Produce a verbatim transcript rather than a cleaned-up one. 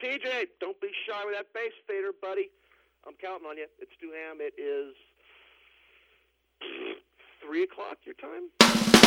T J, don't be shy with that base fader, buddy. I'm counting on you. It's Stu Ham. It is three o'clock your time.